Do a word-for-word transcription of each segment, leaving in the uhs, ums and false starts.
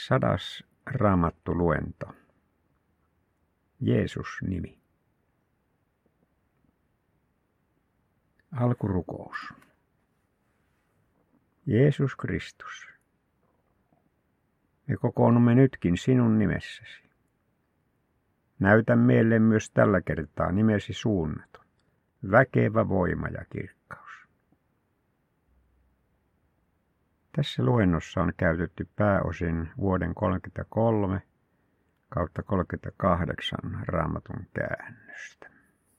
Sadas raamattuluento. Jeesus-nimi. Alkurukous. Jeesus Kristus, me kokoonnumme nytkin sinun nimessäsi. Näytä meille myös tällä kertaa nimesi suunnaton, väkevä voima ja kirkkaus. Tässä luennossa on käytetty pääosin vuoden kolmekymmentäkolme kautta kolmekymmentäkahdeksan Raamatun käännöstä.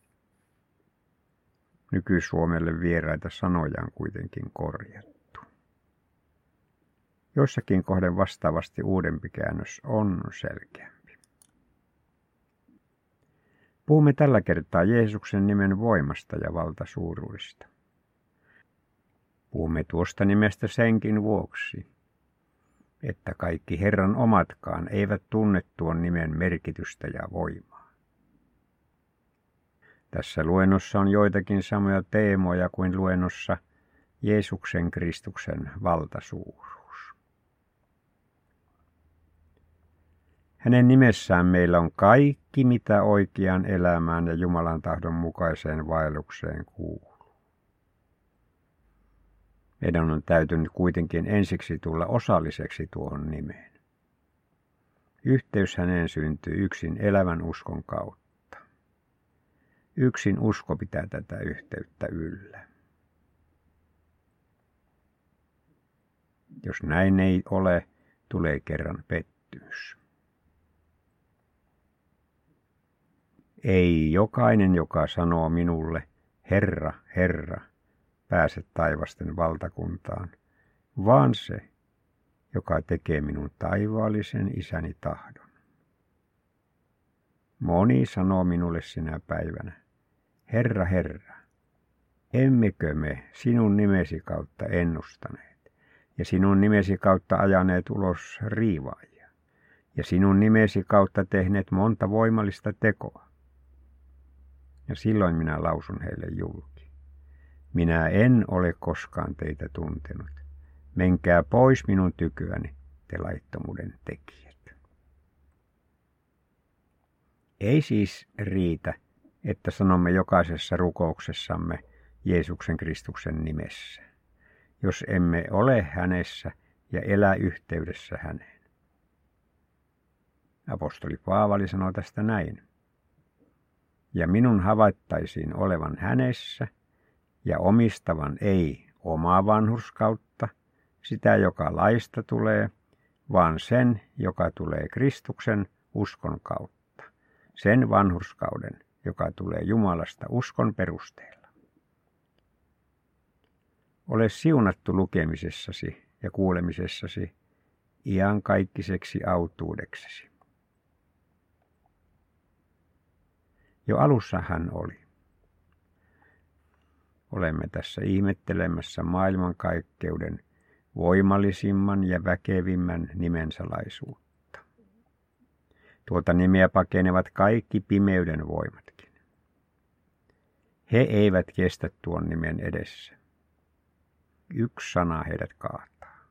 Nykysuomelle vieraita sanoja on kuitenkin korjattu. Jossakin kohden vastaavasti uudempi käännös on selkeämpi. Puhumme tällä kertaa Jeesuksen nimen voimasta ja valtasuuruudesta. Puhumme tuosta nimestä senkin vuoksi, että kaikki Herran omatkaan eivät tunne tuon nimen merkitystä ja voimaa. Tässä luennossa on joitakin samoja teemoja kuin luennossa Jeesuksen Kristuksen valtasuuruus. Hänen nimessään meillä on kaikki, mitä oikeaan elämään ja Jumalan tahdon mukaiseen vaellukseen kuuluu. Meidän on täytynyt kuitenkin ensiksi tulla osalliseksi tuohon nimeen. Yhteys häneen syntyy yksin elävän uskon kautta. Yksin usko pitää tätä yhteyttä yllä. Jos näin ei ole, tulee kerran pettymys. Ei jokainen, joka sanoo minulle, Herra, Herra, pääse taivasten valtakuntaan, vaan se, joka tekee minun taivaallisen isäni tahdon. Moni sanoo minulle sinä päivänä, Herra, Herra, emmekö me sinun nimesi kautta ennustaneet, ja sinun nimesi kautta ajaneet ulos riivaajia, ja sinun nimesi kautta tehneet monta voimallista tekoa. Ja silloin minä lausun heille julki. Minä en ole koskaan teitä tuntenut. Menkää pois minun tykyäni, te laittomuuden tekijät. Ei siis riitä, että sanomme jokaisessa rukouksessamme Jeesuksen Kristuksen nimessä, jos emme ole hänessä ja elä yhteydessä häneen. Apostoli Paavali sanoo tästä näin. Ja minun havaittaisiin olevan hänessä ja omistavan ei omaa vanhurskautta, sitä joka laista tulee, vaan sen, joka tulee Kristuksen uskon kautta, sen vanhurskauden, joka tulee Jumalasta uskon perusteella. Ole siunattu lukemisessasi ja kuulemisessasi iankaikkiseksi autuudeksesi. Jo alussa hän oli. Olemme tässä ihmettelemässä maailmankaikkeuden voimallisimman ja väkevimmän nimensalaisuutta. Tuota nimeä pakenevat kaikki pimeyden voimatkin. He eivät kestä tuon nimen edessä. Yksi sana heidät kaataa.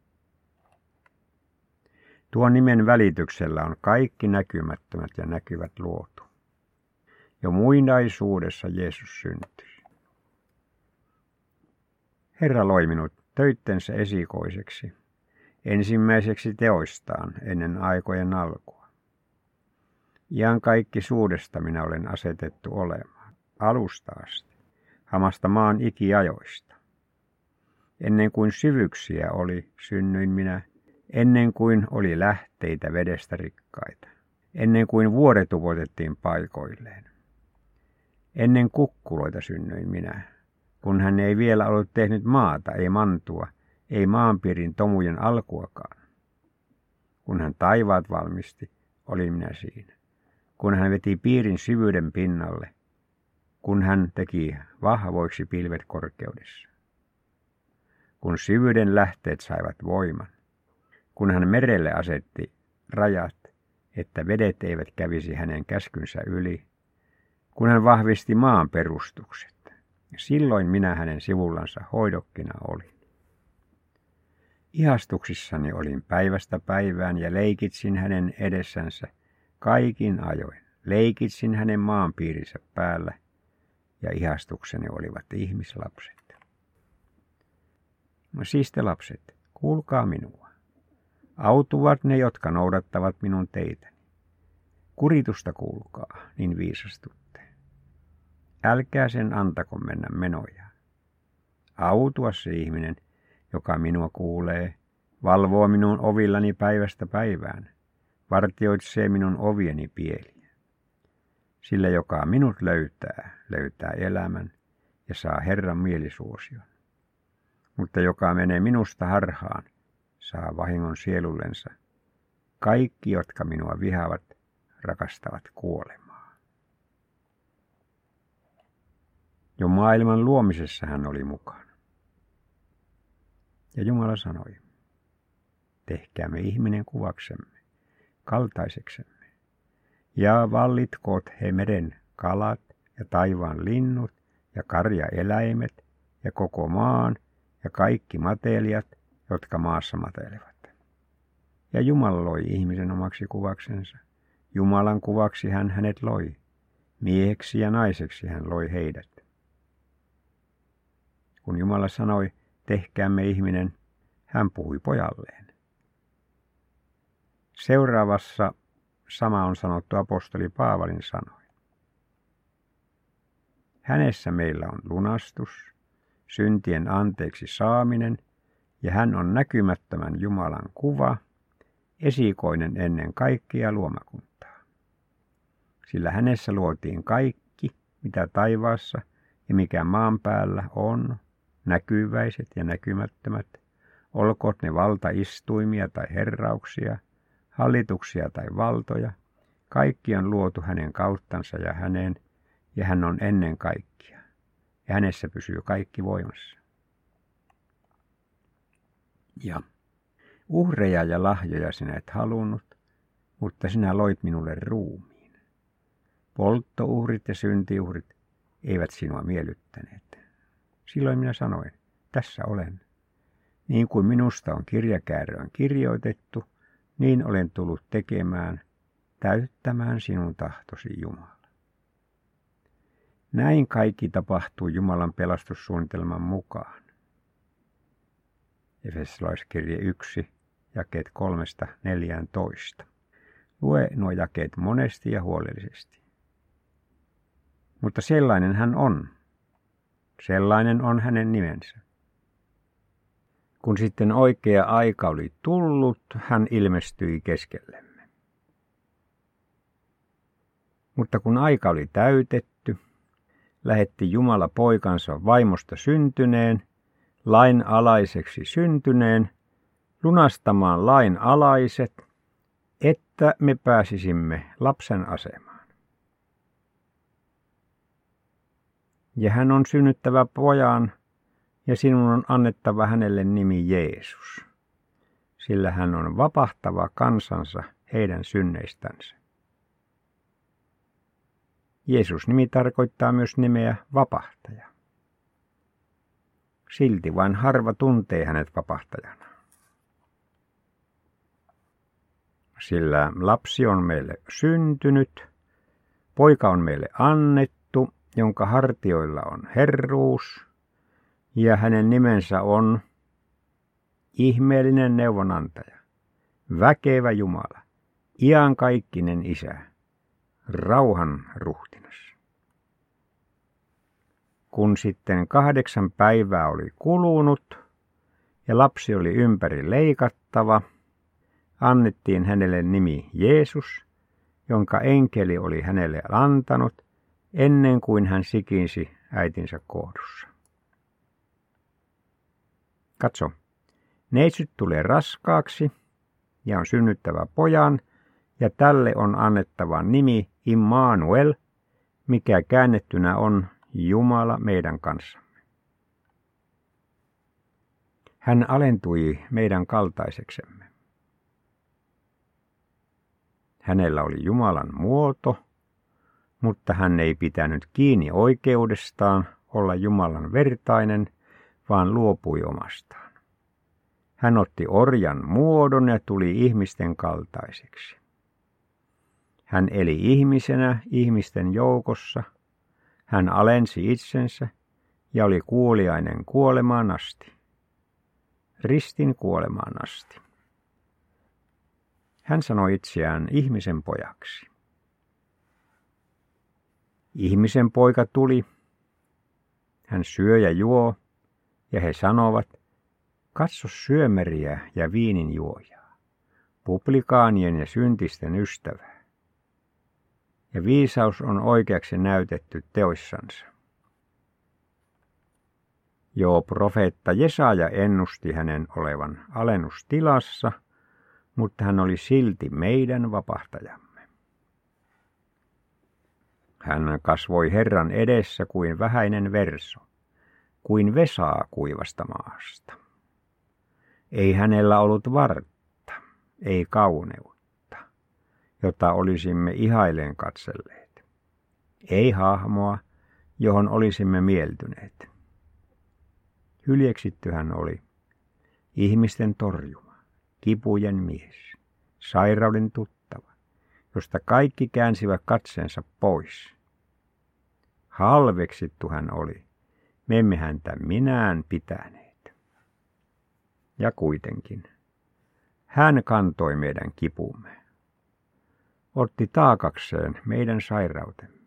Tuon nimen välityksellä on kaikki näkymättömät ja näkyvät luotu. Jo muinaisuudessa Jeesus syntyi. Herra loi minut töittensä esikoiseksi, ensimmäiseksi teoistaan ennen aikojen alkua. Iän kaikki suudesta minä olen asetettu olemaan, alusta asti, hamasta maan ikiajoista. Ennen kuin syvyyksiä oli, synnyin minä, ennen kuin oli lähteitä vedestä rikkaita, ennen kuin vuoret upotettiin paikoilleen. Ennen kukkuloita synnyin minä, kun hän ei vielä ollut tehnyt maata, ei mantua, ei maanpiirin tomujen alkuakaan. Kun hän taivaat valmisti, olin minä siinä. Kun hän veti piirin syvyyden pinnalle, kun hän teki vahvoiksi pilvet korkeudessa. Kun syvyyden lähteet saivat voiman, kun hän merelle asetti rajat, että vedet eivät kävisi hänen käskynsä yli, kun hän vahvisti maan perustukset, silloin minä hänen sivullansa hoidokkina olin. Ihastuksissani olin päivästä päivään ja leikitsin hänen edessänsä kaikin ajoin. Leikitsin hänen maanpiirinsä päällä ja ihastukseni olivat ihmislapset. No siis te lapset, kuulkaa minua. Autuvat ne, jotka noudattavat minun teitäni. Kuritusta kuulkaa, niin viisastutte. Älkää sen antako mennä menojaan. Autua se ihminen, joka minua kuulee, valvoo minun ovillani päivästä päivään, vartioitsee minun ovieni pieliä. Sillä joka minut löytää, löytää elämän ja saa Herran mielisuosion. Mutta joka menee minusta harhaan, saa vahingon sielullensa. Kaikki, jotka minua vihaavat, rakastavat kuolemaa. Jo maailman luomisessa hän oli mukana. Ja Jumala sanoi, tehkäämme ihminen kuvaksemme, kaltaiseksemme, ja vallitkoot he meren kalat ja taivaan linnut ja karjaeläimet ja koko maan ja kaikki matelijat, jotka maassa matelevat. Ja Jumala loi ihmisen omaksi kuvaksensa. Jumalan kuvaksi hän hänet loi. Mieheksi ja naiseksi hän loi heidät. Kun Jumala sanoi, tehkäämme ihminen, hän puhui pojalleen. Seuraavassa sama on sanottu apostoli Paavalin sanoin. Hänessä meillä on lunastus, syntien anteeksi saaminen, ja hän on näkymättömän Jumalan kuva, esikoinen ennen kaikkia luomakuntaa. Sillä hänessä luotiin kaikki, mitä taivaassa ja mikä maan päällä on, näkyväiset ja näkymättömät, olkoot ne valtaistuimia tai herrauksia, hallituksia tai valtoja, kaikki on luotu hänen kauttansa ja häneen, ja hän on ennen kaikkia, ja hänessä pysyy kaikki voimassa. Ja uhreja ja lahjoja sinä et halunnut, mutta sinä loit minulle ruumiin. Polttouhrit ja syntiuhrit eivät sinua miellyttäneet. Silloin minä sanoin, tässä olen. Niin kuin minusta on kirjakääröön kirjoitettu, niin olen tullut tekemään, täyttämään sinun tahtosi, Jumala. Näin kaikki tapahtuu Jumalan pelastussuunnitelman mukaan. Efesolaiskirje yksi, jakeet kolmesta neljääntoista. Lue nuo jakeet monesti ja huolellisesti. Mutta sellainen hän on. Sellainen on hänen nimensä. Kun sitten oikea aika oli tullut, hän ilmestyi keskellemme. Mutta kun aika oli täytetty, lähetti Jumala poikansa vaimosta syntyneen, lain alaiseksi syntyneen, lunastamaan lain alaiset, että me pääsisimme lapsen asemaan. Ja hän on synnyttävä pojan, ja sinun on annettava hänelle nimi Jeesus, sillä hän on vapahtava kansansa heidän synneistänsä. Jeesus-nimi tarkoittaa myös nimeä vapahtaja. Silti vain harva tuntee hänet vapahtajana. Sillä lapsi on meille syntynyt, poika on meille annettu, jonka hartioilla on herruus, ja hänen nimensä on ihmeellinen neuvonantaja, väkevä Jumala, iankaikkinen Isä, rauhan ruhtinas. Kun sitten kahdeksan päivää oli kulunut ja lapsi oli ympäri leikattava, annettiin hänelle nimi Jeesus, jonka enkeli oli hänelle antanut ennen kuin hän sikinsi äitinsä kohdussa. Katso, neitsyt tulee raskaaksi ja on synnyttävä pojan, ja tälle on annettava nimi Immanuel, mikä käännettynä on Jumala meidän kanssamme. Hän alentui meidän kaltaiseksemme. Hänellä oli Jumalan muoto, mutta hän ei pitänyt kiinni oikeudestaan olla Jumalan vertainen, vaan luopui omastaan. Hän otti orjan muodon ja tuli ihmisten kaltaiseksi. Hän eli ihmisenä ihmisten joukossa. Hän alensi itsensä ja oli kuuliainen kuolemaan asti. Ristin kuolemaan asti. Hän sanoi itseään ihmisen pojaksi. Ihmisen poika tuli. Hän syö ja juo, ja he sanovat, katso syömeriä ja viinin juojaa, publikaanien ja syntisten ystävää. Ja viisaus on oikeaksi näytetty teoissansa. Joo, profeetta Jesaja ennusti hänen olevan alennustilassa, mutta hän oli silti meidän vapahtajamme. Hän kasvoi Herran edessä kuin vähäinen verso, kuin vesaa kuivasta maasta. Ei hänellä ollut vartta, ei kauneutta, jota olisimme ihailen katselleet. Ei hahmoa, johon olisimme mieltyneet. Hyljeksitty hän oli, ihmisten torjuma, kipujen mies, sairauden tuttava, josta kaikki käänsivät katseensa pois. Halveksittu hän oli, me emme häntä minään pitäneet. Ja kuitenkin, hän kantoi meidän kipumme, otti taakakseen meidän sairautemme.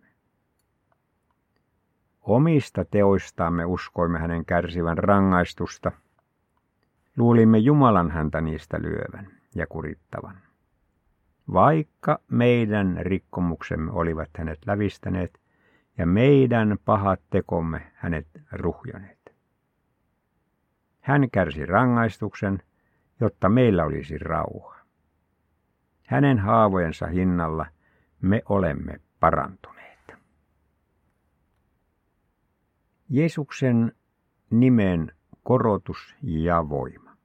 Omista teoistamme uskoimme hänen kärsivän rangaistusta, luulimme Jumalan häntä niistä lyövän ja kurittavan. Vaikka meidän rikkomuksemme olivat hänet lävistäneet ja meidän pahat tekomme hänet ruhjoneet. Hän kärsi rangaistuksen, jotta meillä olisi rauha. Hänen haavojensa hinnalla me olemme parantuneet. Jeesuksen nimen korotus ja voima.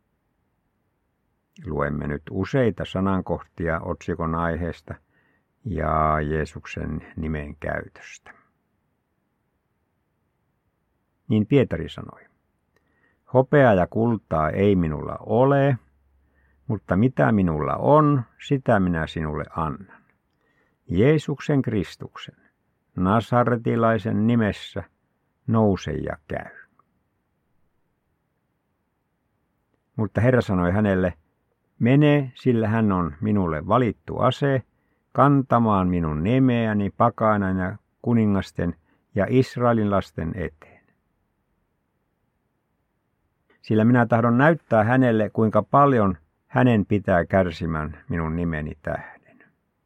Luemme nyt useita sanankohtia otsikon aiheesta ja Jeesuksen nimen käytöstä. Niin Pietari sanoi, hopea ja kultaa ei minulla ole, mutta mitä minulla on, sitä minä sinulle annan. Jeesuksen Kristuksen, nasaretilaisen nimessä, nouse ja käy. Mutta Herra sanoi hänelle, mene, sillä hän on minulle valittu ase, kantamaan minun nimeäni pakanan ja kuningasten ja Israelin lasten eteen. Sillä minä tahdon näyttää hänelle, kuinka paljon hänen pitää kärsimään minun nimeni tähden.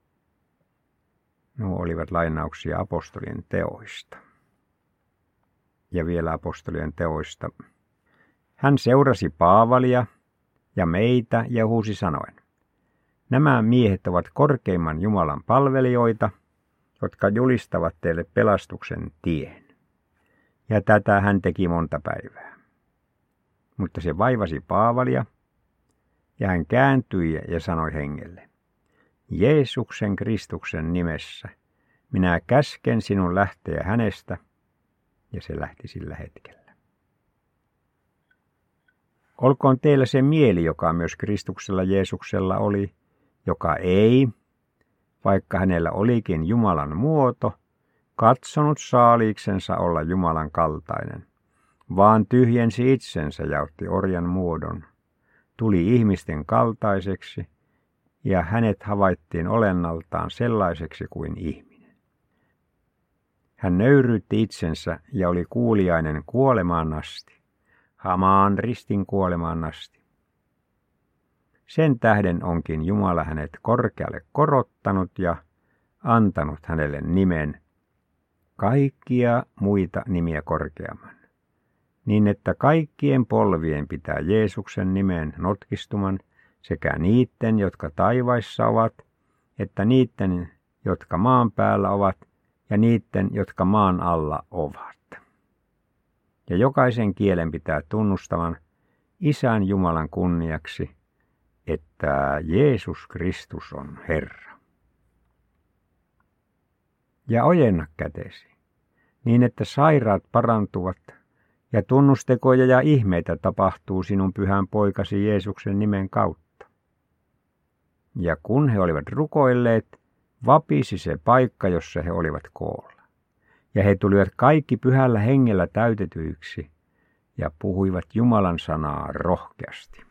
Nuo olivat lainauksia apostolien teoista. Ja vielä apostolien teoista. Hän seurasi Paavalia ja meitä ja huusi sanoen, nämä miehet ovat korkeimman Jumalan palvelijoita, jotka julistavat teille pelastuksen tien. Ja tätä hän teki monta päivää. Mutta se vaivasi Paavalia, ja hän kääntyi ja sanoi hengelle, Jeesuksen Kristuksen nimessä, minä käsken sinun lähteä hänestä, ja se lähti sillä hetkellä. Olkoon teillä se mieli, joka myös Kristuksella Jeesuksella oli, joka ei, vaikka hänellä olikin Jumalan muoto, katsonut saaliiksensa olla Jumalan kaltainen, vaan tyhjensi itsensä ja otti orjan muodon, tuli ihmisten kaltaiseksi, ja hänet havaittiin olennaltaan sellaiseksi kuin ihminen. Hän nöyryytti itsensä ja oli kuuliainen kuolemaan asti, hamaan ristin kuolemaan asti. Sen tähden onkin Jumala hänet korkealle korottanut ja antanut hänelle nimen, kaikkia muita nimiä korkeamman, niin että kaikkien polvien pitää Jeesuksen nimen notkistuman sekä niiden, jotka taivaissa ovat, että niiden, jotka maan päällä ovat, ja niiden, jotka maan alla ovat. Ja jokaisen kielen pitää tunnustavan Isän Jumalan kunniaksi, että Jeesus Kristus on Herra. Ja ojenna kätesi, niin että sairaat parantuvat ja tunnustekoja ja ihmeitä tapahtuu sinun pyhän poikasi Jeesuksen nimen kautta. Ja kun he olivat rukoilleet, vapisi se paikka, jossa he olivat koolla. Ja he tulivat kaikki pyhällä hengellä täytetyiksi ja puhuivat Jumalan sanaa rohkeasti.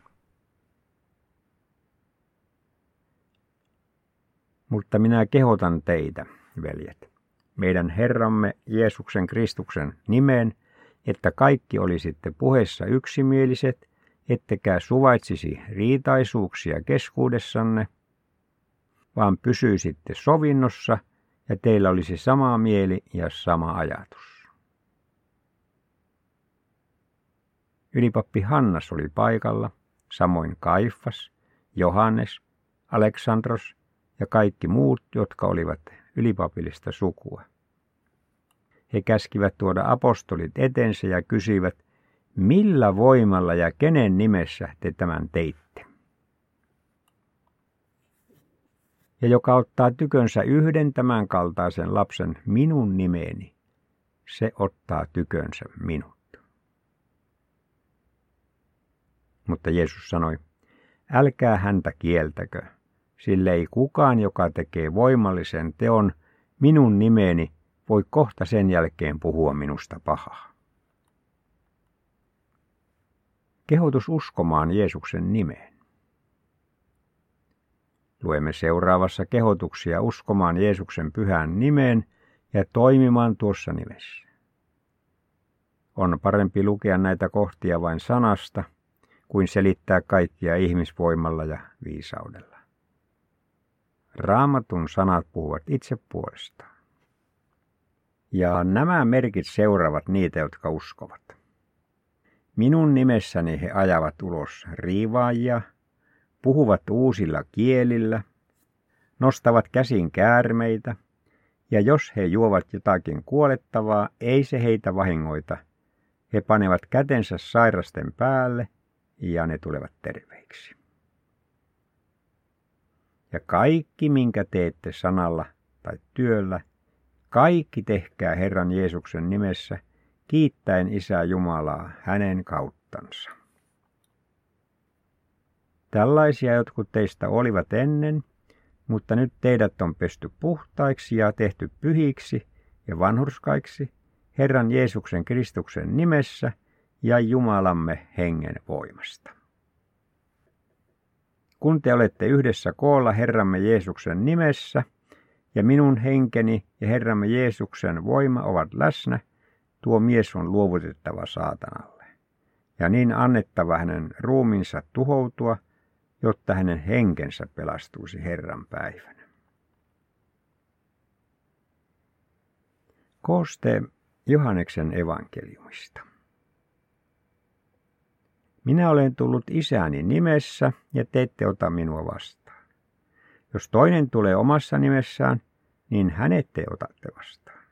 Mutta minä kehotan teitä, veljet, meidän Herramme Jeesuksen Kristuksen nimeen, että kaikki olisitte puheessa yksimieliset, ettekä suvaitsisi riitaisuuksia keskuudessanne, vaan pysyisitte sovinnossa ja teillä olisi sama mieli ja sama ajatus. Ylipappi Hannas oli paikalla, samoin Kaifas, Johannes, Aleksandros ja kaikki muut, jotka olivat ylipapillista sukua. He käskivät tuoda apostolit etensä ja kysyivät, millä voimalla ja kenen nimessä te tämän teitte. Ja joka ottaa tykönsä yhden tämän kaltaisen lapsen minun nimeeni, se ottaa tykönsä minut. Mutta Jeesus sanoi, älkää häntä kieltäkö, sillä ei kukaan, joka tekee voimallisen teon minun nimeeni, voi kohta sen jälkeen puhua minusta pahaa. Kehotus uskomaan Jeesuksen nimeen. Luemme seuraavassa kehotuksia uskomaan Jeesuksen pyhään nimeen ja toimimaan tuossa nimessä. On parempi lukea näitä kohtia vain sanasta, kuin selittää kaikkia ihmisvoimalla ja viisaudella. Raamatun sanat puhuvat itse puolestaan. Ja nämä merkit seuraavat niitä, jotka uskovat. Minun nimessäni he ajavat ulos riivaajia, puhuvat uusilla kielillä, nostavat käsin käärmeitä, ja jos he juovat jotakin kuolettavaa, ei se heitä vahingoita. He panevat kätensä sairasten päälle, ja ne tulevat terveiksi. Ja kaikki, minkä teette sanalla tai työllä, kaikki tehkää Herran Jeesuksen nimessä, kiittäen Isää Jumalaa hänen kauttansa. Tällaisia jotkut teistä olivat ennen, mutta nyt teidät on pesty puhtaiksi ja tehty pyhiksi ja vanhurskaiksi Herran Jeesuksen Kristuksen nimessä ja Jumalamme hengen voimasta. Kun te olette yhdessä koolla Herramme Jeesuksen nimessä, ja minun henkeni ja Herramme Jeesuksen voima ovat läsnä, tuo mies on luovutettava saatanalle, ja niin annettava hänen ruumiinsa tuhoutua, jotta hänen henkensä pelastuisi Herran päivänä. Kooste Johanneksen evankeliumista. Minä olen tullut Isäni nimessä, ja te ette ota minua vastaan. Jos toinen tulee omassa nimessään, niin hänet te otatte vastaan.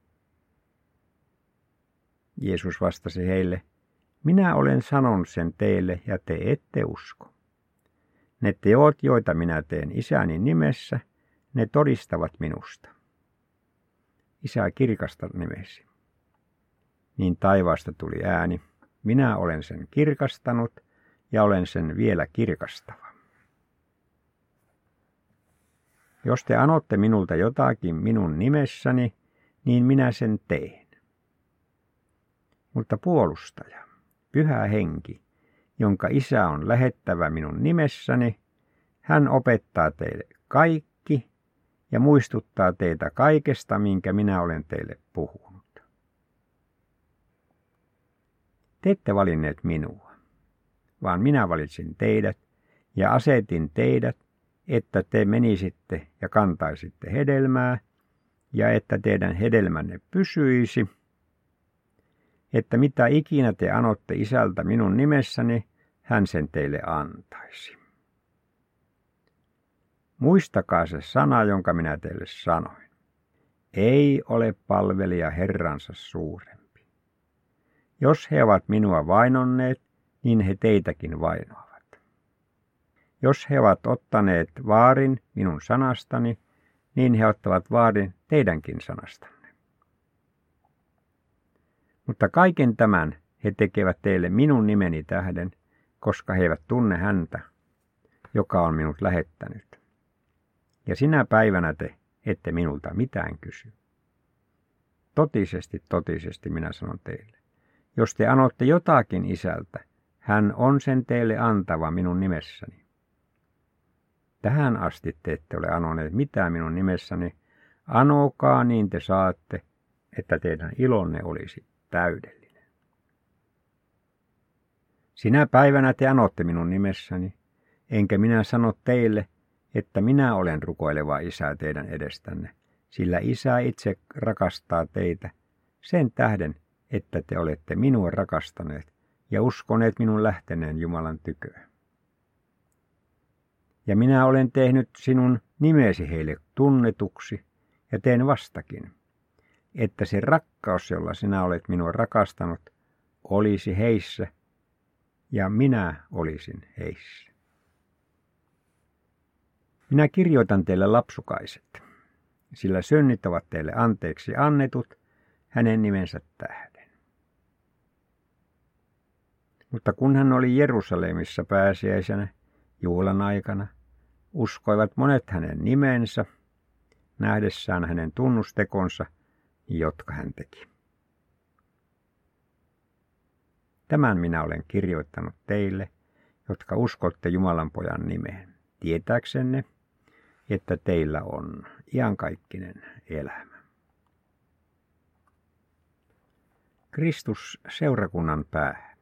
Jeesus vastasi heille, minä olen sanonut sen teille, ja te ette usko. Ne teot, joita minä teen Isäni nimessä, ne todistavat minusta. Isä, kirkasta nimesi. Niin taivaasta tuli ääni. Minä olen sen kirkastanut ja olen sen vielä kirkastava. Jos te anotte minulta jotakin minun nimessäni, niin minä sen teen. Mutta puolustaja, Pyhä Henki, jonka Isä on lähettävä minun nimessäni, hän opettaa teille kaikki ja muistuttaa teitä kaikesta, minkä minä olen teille puhunut. Te ette valinneet minua, vaan minä valitsin teidät ja asetin teidät, että te menisitte ja kantaisitte hedelmää ja että teidän hedelmänne pysyisi, että mitä ikinä te anotte Isältä minun nimessäni, hän sen teille antaisi. Muistakaa se sana, jonka minä teille sanoin. Ei ole palvelija Herransa suurempi. Jos he ovat minua vainonneet, niin he teitäkin vainoavat. Jos he ovat ottaneet vaarin minun sanastani, niin he ottavat vaarin teidänkin sanastanne. Mutta kaiken tämän he tekevät teille minun nimeni tähden, koska he eivät tunne häntä, joka on minut lähettänyt. Ja sinä päivänä te ette minulta mitään kysy. Totisesti, totisesti minä sanon teille, jos te anotte jotakin Isältä, hän on sen teille antava minun nimessäni. Tähän asti te ette ole anoneet mitään minun nimessäni, anokaa niin te saatte, että teidän ilonne olisi täydellinen. Sinä päivänä te anotte minun nimessäni, enkä minä sano teille, että minä olen rukoileva Isä teidän edestänne, sillä Isä itse rakastaa teitä sen tähden, että te olette minua rakastaneet ja uskoneet minun lähteneen Jumalan tyköä. Ja minä olen tehnyt sinun nimesi heille tunnetuksi ja teen vastakin, että se rakkaus, jolla sinä olet minua rakastanut, olisi heissä ja minä olisin heissä. Minä kirjoitan teille lapsukaiset, sillä synnit ovat teille anteeksi annetut hänen nimensä tähden. Mutta kun hän oli Jerusalemissa pääsiäisenä juhlan aikana, uskoivat monet hänen nimensä, nähdessään hänen tunnustekonsa, jotka hän teki. Tämän minä olen kirjoittanut teille, jotka uskotte Jumalan pojan nimeen, tietääksenne, että teillä on iankaikkinen elämä. Kristus seurakunnan pää.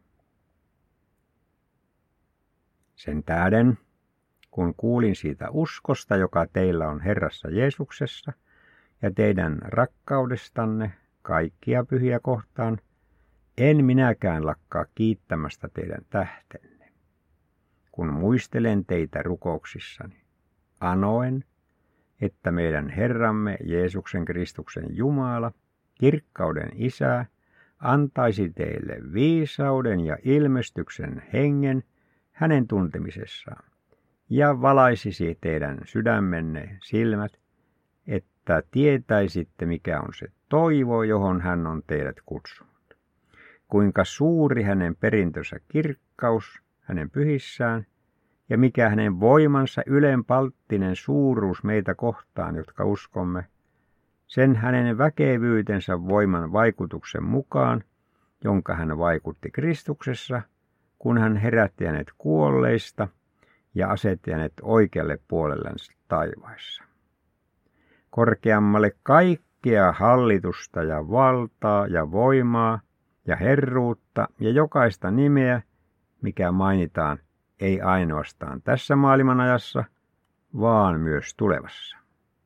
Sen tähden, kun kuulin siitä uskosta, joka teillä on Herrassa Jeesuksessa, ja teidän rakkaudestanne kaikkia pyhiä kohtaan, en minäkään lakkaa kiittämästä teidän tähtenne, kun muistelen teitä rukouksissani, anoen, että meidän Herramme Jeesuksen Kristuksen Jumala, kirkkauden Isä, antaisi teille viisauden ja ilmestyksen hengen hänen tuntemisessaan, ja valaisisi teidän sydämenne silmät, että tietäisitte, mikä on se toivo, johon hän on teidät kutsunut. Kuinka suuri hänen perintönsä kirkkaus hänen pyhissään, ja mikä hänen voimansa ylenpalttinen suuruus meitä kohtaan, jotka uskomme, sen hänen väkevyytensä voiman vaikutuksen mukaan, jonka hän vaikutti Kristuksessa, kun hän herätti hänet kuolleista ja asetti hänet oikealle puolellensa taivaissa. Korkeammalle kaikkea hallitusta ja valtaa ja voimaa ja herruutta ja jokaista nimeä, mikä mainitaan ei ainoastaan tässä maailmanajassa, vaan myös tulevassa.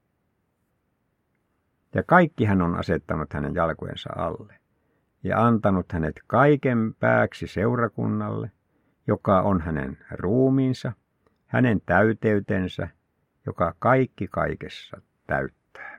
Ja kaikki hän on asettanut hänen jalkojensa alle ja antanut hänet kaiken pääksi seurakunnalle, joka on hänen ruumiinsa, hänen täyteytensä, joka kaikki kaikessa täyttää.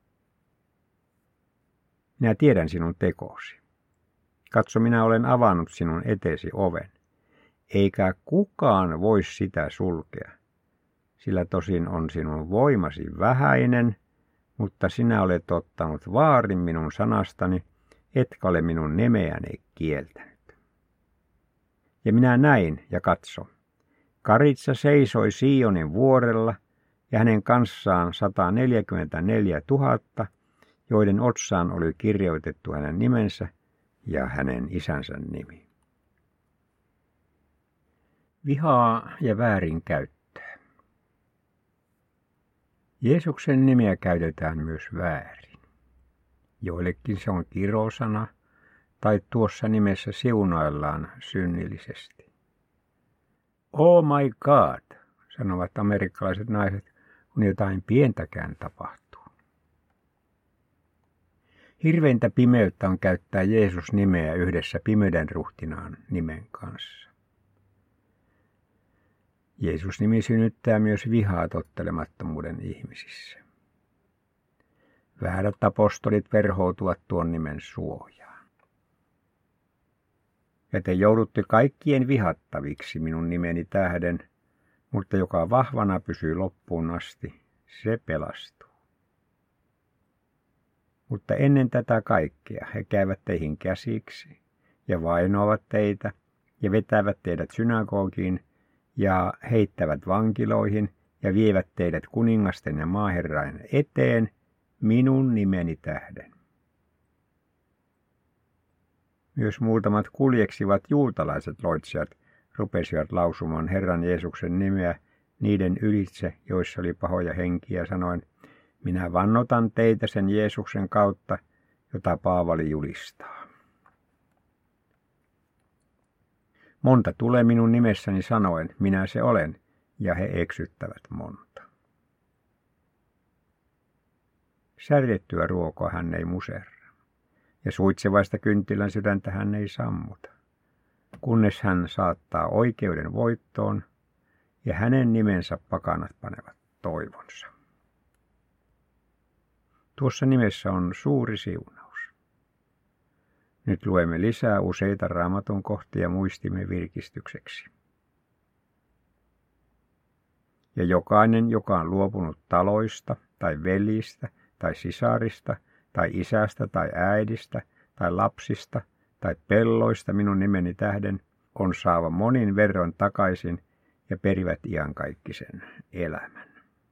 Minä tiedän sinun tekosi. Katso, minä olen avannut sinun eteesi oven, eikä kukaan voi sitä sulkea, sillä tosin on sinun voimasi vähäinen, mutta sinä olet ottanut vaarin minun sanastani, etkä ole minun nimeäni kieltänyt. Ja minä näin ja katso, Karitsa seisoi Sionin vuorella ja hänen kanssaan sata neljäkymmentäneljätuhatta, joiden otsaan oli kirjoitettu hänen nimensä ja hänen isänsä nimi. Vihaa ja väärinkäyttöä. Jeesuksen nimeä käytetään myös väärin. Joillekin se on kirosana tai tuossa nimessä siunaillaan synnillisesti. Oh my God, sanovat amerikkalaiset naiset, kun jotain pientäkään tapahtuu. Hirveintä pimeyttä on käyttää Jeesus-nimeä yhdessä pimeyden ruhtinaan nimen kanssa. Jeesus-nimi synnyttää myös vihaa tottelemattomuuden ihmisissä. Väärät apostolit verhoutuvat tuon nimen suojaan. Ja te joudutte kaikkien vihattaviksi minun nimeni tähden, mutta joka vahvana pysyy loppuun asti, se pelastuu. Mutta ennen tätä kaikkea he käyvät teihin käsiksi ja vainoavat teitä ja vetävät teidät synagogiin ja heittävät vankiloihin ja vievät teidät kuningasten ja maaherrain eteen minun nimeni tähden. Myös muutamat kuljeksivat juutalaiset loitsijat rupesivat lausumaan Herran Jeesuksen nimeä niiden ylitse, joissa oli pahoja henkiä, sanoen, minä vannotan teitä sen Jeesuksen kautta, jota Paavali julistaa. Monta tulee minun nimessäni sanoen, minä se olen, ja he eksyttävät monta. Särjettyä ruokoa hän ei muserra, ja suitsevaista kynttilän sydäntä hän ei sammuta, kunnes hän saattaa oikeuden voittoon, ja hänen nimensä pakanat panevat toivonsa. Tuossa nimessä on suuri siunaus. Nyt luemme lisää useita Raamatun kohtia muistimme virkistykseksi. Ja jokainen, joka on luopunut taloista, tai veljistä, tai sisarista, tai isästä, tai äidistä, tai lapsista, tai pelloista minun nimeni tähden, on saava monin verroin takaisin ja perivät iankaikkisen elämän.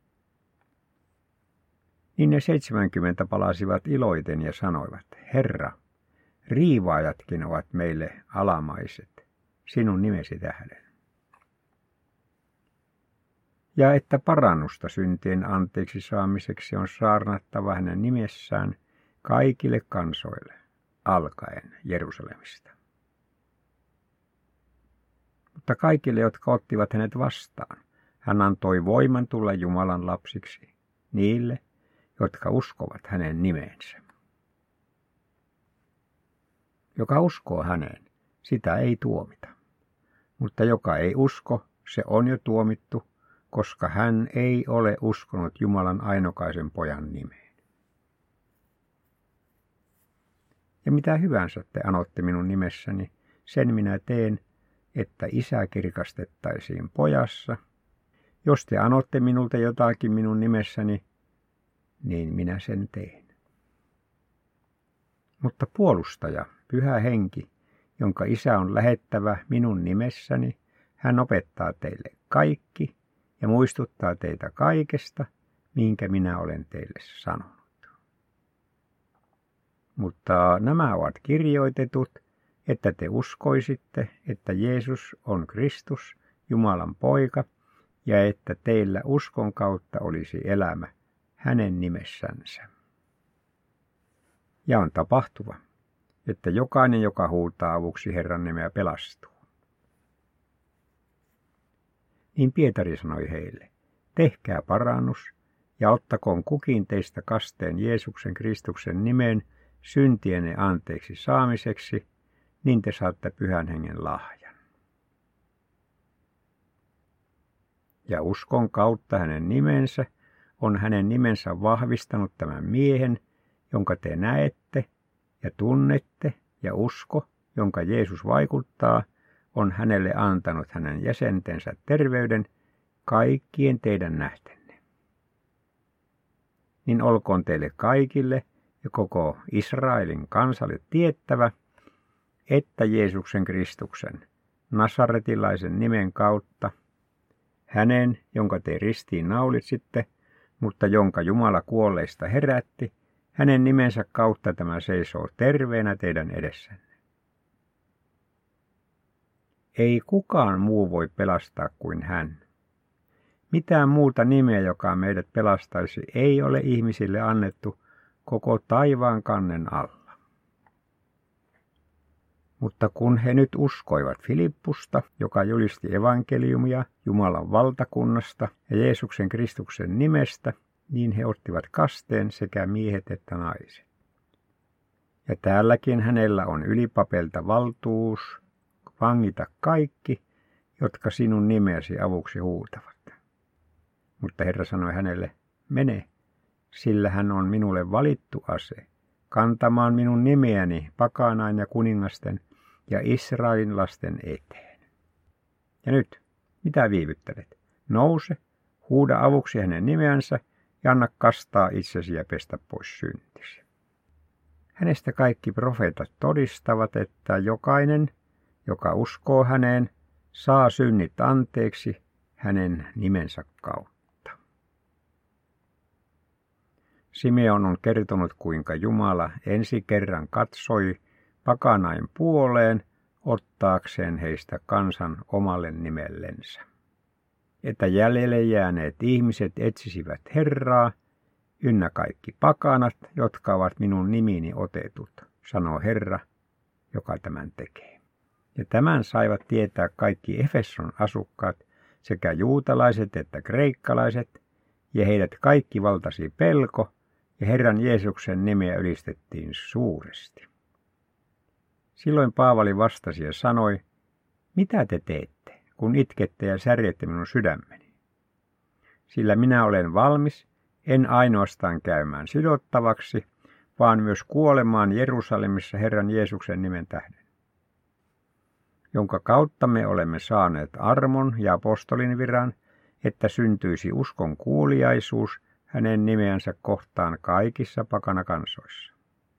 Niin ne seitsemänkymmentä palasivat iloiten ja sanoivat, Herra, riivaajatkin ovat meille alamaiset, sinun nimesi tähden. Ja että parannusta syntien anteeksi saamiseksi on saarnattava hänen nimessään kaikille kansoille, alkaen Jerusalemista. Mutta kaikille, jotka ottivat hänet vastaan, hän antoi voiman tulla Jumalan lapsiksi, niille, jotka uskovat hänen nimeensä. Joka uskoo häneen, sitä ei tuomita, mutta joka ei usko, se on jo tuomittu, koska hän ei ole uskonut Jumalan ainokaisen pojan nimeen. Ja mitä hyvänsä te anotte minun nimessäni, sen minä teen, että isä kirkastettaisiin pojassa. Jos te anotte minulta jotakin minun nimessäni, niin minä sen teen. Mutta puolustaja, Pyhä Henki, jonka isä on lähettävä minun nimessäni, hän opettaa teille kaikki ja muistuttaa teitä kaikesta, minkä minä olen teille sanonut. Mutta nämä ovat kirjoitetut, että te uskoisitte, että Jeesus on Kristus, Jumalan poika, ja että teillä uskon kautta olisi elämä hänen nimessänsä. Ja on tapahtuva, että jokainen, joka huutaa avuksi Herran nimeä, pelastuu. Niin Pietari sanoi heille, tehkää parannus ja ottakoon kukin teistä kasteen Jeesuksen Kristuksen nimeen syntienne anteeksi saamiseksi, niin te saatte Pyhän Hengen lahjan. Ja uskon kautta hänen nimensä on hänen nimensä vahvistanut tämän miehen, jonka te näette ja tunnette, ja usko, jonka Jeesus vaikuttaa, on hänelle antanut hänen jäsentensä terveyden kaikkien teidän nähtenne. Niin olkoon teille kaikille ja koko Israelin kansalle tiettävä, että Jeesuksen Kristuksen, nasaretilaisen nimen kautta, hänen, jonka te ristiin naulitsitte, mutta jonka Jumala kuolleista herätti, hänen nimensä kautta tämä seisoo terveenä teidän edessänne. Ei kukaan muu voi pelastaa kuin hän. Mitään muuta nimeä, joka meidät pelastaisi, ei ole ihmisille annettu koko taivaan kannen alla. Mutta kun he nyt uskoivat Filippusta, joka julisti evankeliumia Jumalan valtakunnasta ja Jeesuksen Kristuksen nimestä, niin he ottivat kasteen sekä miehet että naiset. Ja täälläkin hänellä on ylipapelta valtuus vangita kaikki, jotka sinun nimeäsi avuksi huutavat. Mutta Herra sanoi hänelle, mene, sillä hän on minulle valittu ase, kantamaan minun nimeäni pakanain ja kuningasten ja Israelin lasten eteen. Ja nyt, mitä viivyttelet? Nouse, huuda avuksi hänen nimeänsä ja anna kastaa itsesi ja pestä pois syntisi. Hänestä kaikki profeetat todistavat, että jokainen, joka uskoo häneen, saa synnit anteeksi hänen nimensä kautta. Simeon on kertonut, kuinka Jumala ensi kerran katsoi pakanain puoleen ottaakseen heistä kansan omalle nimellensä. Että jäljelle jääneet ihmiset etsisivät Herraa, ynnä kaikki pakanat, jotka ovat minun nimini otetut, sanoo Herra, joka tämän tekee. Ja tämän saivat tietää kaikki Efeson asukkaat, sekä juutalaiset että kreikkalaiset, ja heidät kaikki valtasi pelko, ja Herran Jeesuksen nimeä ylistettiin suuresti. Silloin Paavali vastasi ja sanoi, mitä te teette, kun itkette ja särjette minun sydämeni? Sillä minä olen valmis, en ainoastaan käymään sidottavaksi, vaan myös kuolemaan Jerusalemissa Herran Jeesuksen nimen tähden, jonka kautta me olemme saaneet armon ja apostolin viran, että syntyisi uskon kuuliaisuus hänen nimeänsä kohtaan kaikissa pakanakansoissa.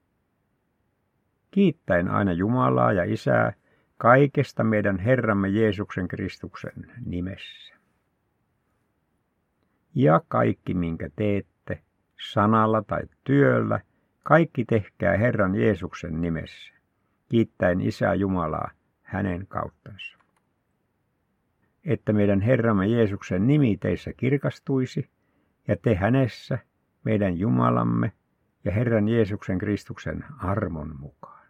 Kiittäen aina Jumalaa ja Isää kaikesta meidän Herramme Jeesuksen Kristuksen nimessä. Ja kaikki, minkä teette, sanalla tai työllä, kaikki tehkää Herran Jeesuksen nimessä, kiittäen Isää Jumalaa hänen kauttansa. Että meidän Herramme Jeesuksen nimi teissä kirkastuisi, ja te hänessä, meidän Jumalamme ja Herran Jeesuksen Kristuksen armon mukaan.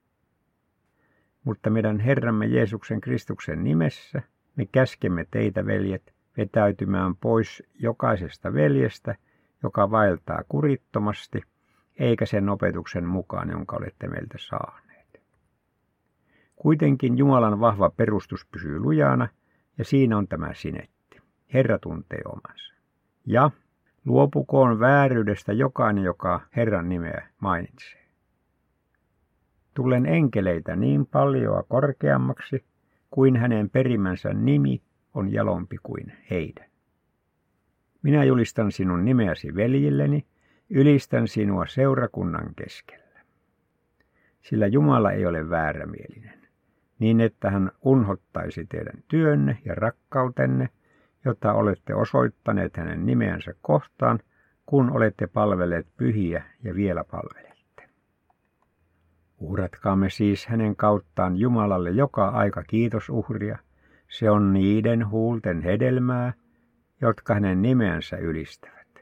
Mutta meidän Herramme Jeesuksen Kristuksen nimessä me käskemme teitä, veljet, vetäytymään pois jokaisesta veljestä, joka vaeltaa kurittomasti, eikä sen opetuksen mukaan, jonka olette meiltä saaneet. Kuitenkin Jumalan vahva perustus pysyy lujana, ja siinä on tämä sinetti. Herra tuntee omansa. Ja luopukoon vääryydestä jokainen, joka Herran nimeä mainitsee. Tulen enkeleitä niin paljoa korkeammaksi, kuin hänen perimänsä nimi on jalompi kuin heidän. Minä julistan sinun nimeäsi veljilleni, ylistän sinua seurakunnan keskellä. Sillä Jumala ei ole väärämielinen, niin että hän unhottaisi teidän työnne ja rakkautenne, jota olette osoittaneet hänen nimeänsä kohtaan, kun olette palvelleet pyhiä ja vielä palvelette. Uhratkaamme siis hänen kauttaan Jumalalle joka aika kiitosuhria, se on niiden huulten hedelmää, jotka hänen nimeänsä ylistävät.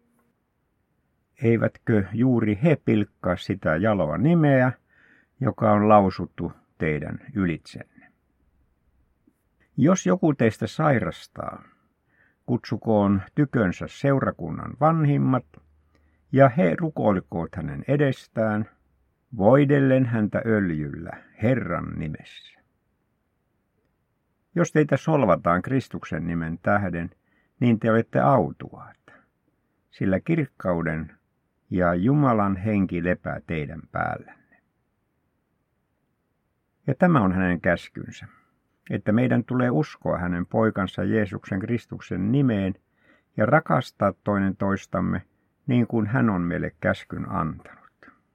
Eivätkö juuri he pilkkaa sitä jaloa nimeä, joka on lausuttu teidän ylitsenne? Jos joku teistä sairastaa, kutsukoon tykönsä seurakunnan vanhimmat, ja he rukoilkoot hänen edestään, voidellen häntä öljyllä Herran nimessä. Jos teitä solvataan Kristuksen nimen tähden, niin te olette autuaat, sillä kirkkauden ja Jumalan henki lepää teidän päällänne. Ja tämä on hänen käskynsä, että meidän tulee uskoa hänen poikansa Jeesuksen Kristuksen nimeen ja rakastaa toinen toistamme niin kuin hän on meille käskyn antanut.